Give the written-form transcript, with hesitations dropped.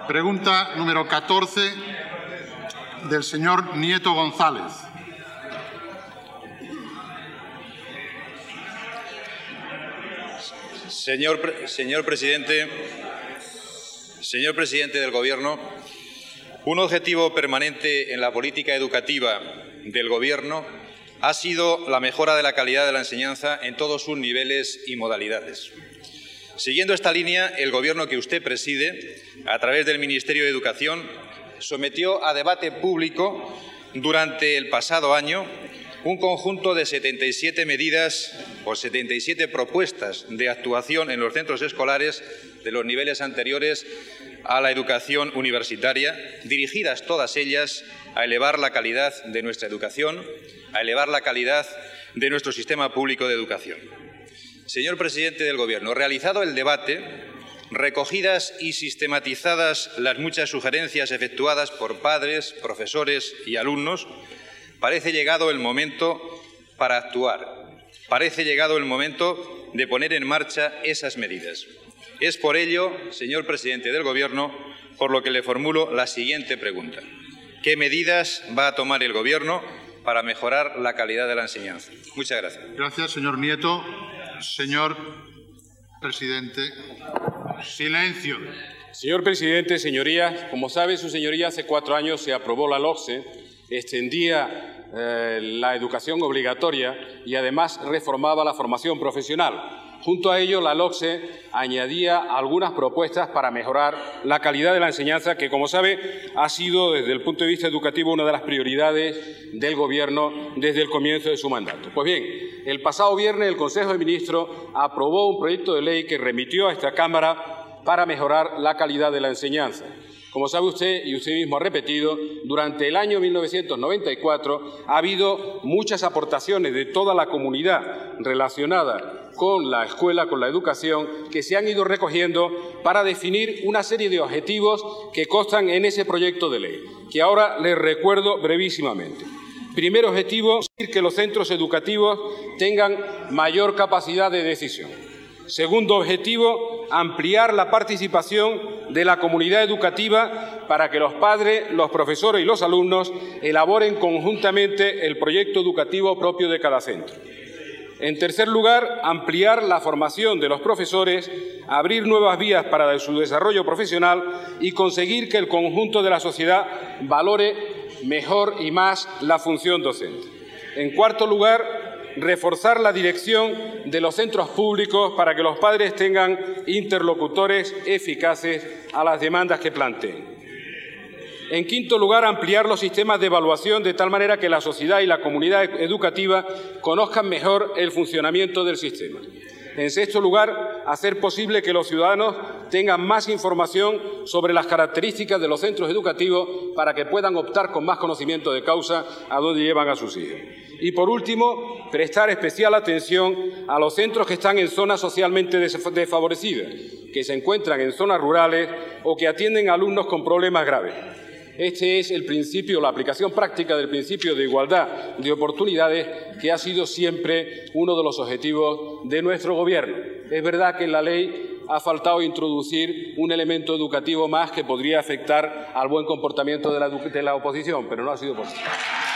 Pregunta número 14 del señor Nieto González. Señor presidente del Gobierno, un objetivo permanente en la política educativa del Gobierno ha sido la mejora de la calidad de la enseñanza en todos sus niveles y modalidades. Siguiendo esta línea, el Gobierno que usted preside, a través del Ministerio de Educación, sometió a debate público durante el pasado año un conjunto de 77 medidas o 77 propuestas de actuación en los centros escolares de los niveles anteriores a la educación universitaria, dirigidas todas ellas a elevar la calidad de nuestra educación, a elevar la calidad de nuestro sistema público de educación. Señor presidente del Gobierno, realizado el debate, recogidas y sistematizadas las muchas sugerencias efectuadas por padres, profesores y alumnos, parece llegado el momento para actuar. Parece llegado el momento de poner en marcha esas medidas. Es por ello, señor presidente del Gobierno, por lo que le formulo la siguiente pregunta. ¿Qué medidas va a tomar el Gobierno para mejorar la calidad de la enseñanza? Muchas gracias. Gracias, señor Nieto. Señor presidente, silencio. Señor presidente, señorías, como sabe su señoría, hace 4 años se aprobó la LOCSE, extendía la educación obligatoria y además reformaba la formación profesional. Junto a ello, la LOCSE añadía algunas propuestas para mejorar la calidad de la enseñanza, que, como sabe, ha sido, desde el punto de vista educativo, una de las prioridades del Gobierno desde el comienzo de su mandato. Pues bien, el pasado viernes el Consejo de Ministros aprobó un proyecto de ley que remitió a esta Cámara para mejorar la calidad de la enseñanza. Como sabe usted, y usted mismo ha repetido, durante el año 1994 ha habido muchas aportaciones de toda la comunidad relacionada con la escuela, con la educación, que se han ido recogiendo para definir una serie de objetivos que constan en ese proyecto de ley, que ahora les recuerdo brevísimamente. Primer objetivo, que los centros educativos tengan mayor capacidad de decisión. Segundo objetivo, ampliar la participación de la comunidad educativa para que los padres, los profesores y los alumnos elaboren conjuntamente el proyecto educativo propio de cada centro. En tercer lugar, ampliar la formación de los profesores, abrir nuevas vías para su desarrollo profesional y conseguir que el conjunto de la sociedad valore mejor y más la función docente. En cuarto lugar, reforzar la dirección de los centros públicos para que los padres tengan interlocutores eficaces a las demandas que planteen. En quinto lugar, ampliar los sistemas de evaluación de tal manera que la sociedad y la comunidad educativa conozcan mejor el funcionamiento del sistema. En sexto lugar, hacer posible que los ciudadanos tengan más información sobre las características de los centros educativos para que puedan optar con más conocimiento de causa a dónde llevan a sus hijos. Y, por último, prestar especial atención a los centros que están en zonas socialmente desfavorecidas, que se encuentran en zonas rurales o que atienden a alumnos con problemas graves. Este es el principio, la aplicación práctica del principio de igualdad de oportunidades, que ha sido siempre uno de los objetivos de nuestro Gobierno. Es verdad que en la ley ha faltado introducir un elemento educativo más que podría afectar al buen comportamiento de la oposición, pero no ha sido posible.